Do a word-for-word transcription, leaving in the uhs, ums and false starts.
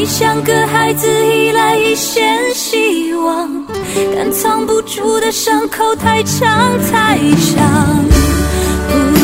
你像个孩子依赖一线希望，但藏不住的伤口太长太长。